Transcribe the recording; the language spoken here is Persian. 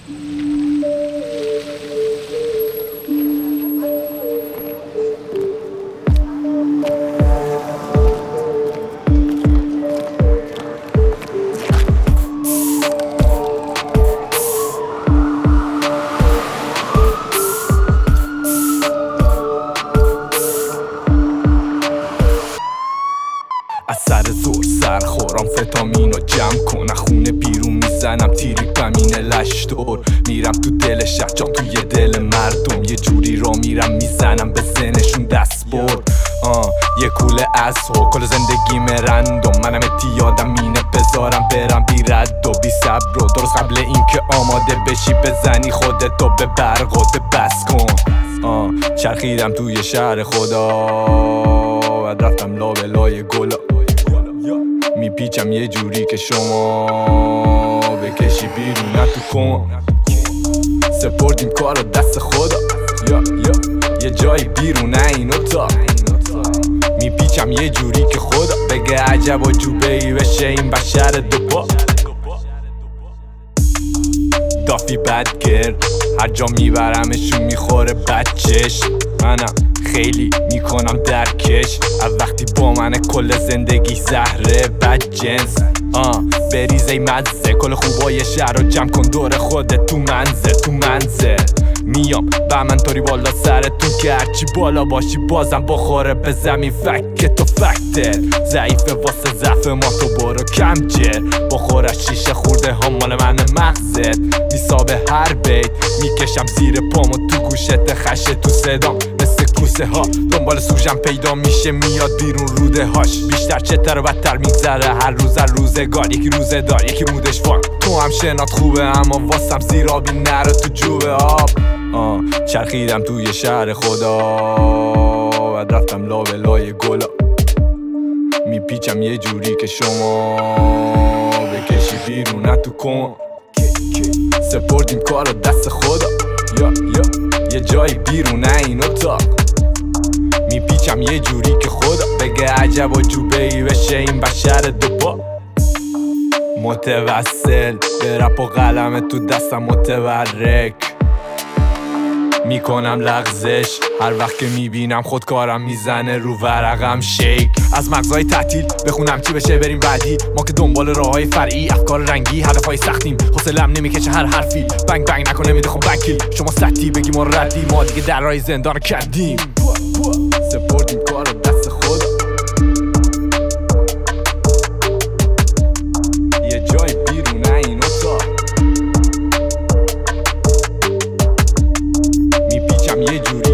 از سر زور سرخورم فتامینو جمع کن، خونه بیرون میزنم تیریپم اینه لشدور. میرم تو دل شهر جام توی دل مردم، یه جوری را میرم میزنم به زنشون دست برد. یه کوله از کل زندگی مرندم، منم اتیادم اینه بذارم برم بی رد و بی صبر و درست قبل اینکه آماده بشی بزنی خودتو به برق و بس کن. چرخیدم توی شهر خدا و رفتم لابلای گلا، میپیچم یه جوری که شما بکشی بیرون تو کن. سپردیم کارو دست خدا، یه جایی بیرون این اتاق، میپیچم یه جوری که خدا بگه عجب و جوبه‌ای بشه این بشر دوپا. دافی بدگرد هر جا میبرمشون میخوره بچش، منم خیلی میکنم درکش از وقتی با منه کل زندگی زهره بد جنس. بریز ای مزه کل خوبای شهر رو جمع کن دور خودت تو منزل میام به من طوری بالا سرتون که هرچی بالا باشی بازم بخوره به زمین فکت و فکتت ضعیفه واسه ضعف ما تو برو کم جر بخور از شیشه خورده ها مال من مغزت میسابه هر بیت میکشم زیر پامو تو گوشت خشه تو صدام مثل کوسه ها دنبال سوژم پیدا میشه میاد بیرون روده هاش بیشتر چتر و بدتر میگذره هر روز روزگار یکی روزه دار یکی مودش فاک تو هم شنات خوبه اما واسم زیرابی نره تو جوب آب. چرخیدم توی شهر خدا و رفتم لابلای گلا میپیچم یه جوری که شما بکشی بیرون تو کن. سپردیم کارو دست خدا یه جایی بیرون این اتاق میپیچم یه جوری که خدا بگه عجب و جوبه‌ای بشه این بشر دوپا. متوسل به رپ و قلم تو دستم متورک میکنم لغزش هر وقت که میبینم خودکارم میزنه رو ورقم شیک از مغزای تعطیل بخونم چی بشه بریم بعدی ما که دنبال راههای فرعی افکار رنگی هدفهای سختیم حوصله‌ام نمیکشه هر حرفی بنگ بنگ نکنه میده خب بنکیل شما سطحی بگی ما ردی ما دیگه درهای زندان کردیم سپردیم کارو دست خدا یه جای بیرون این اتاق میپیچم یه جوری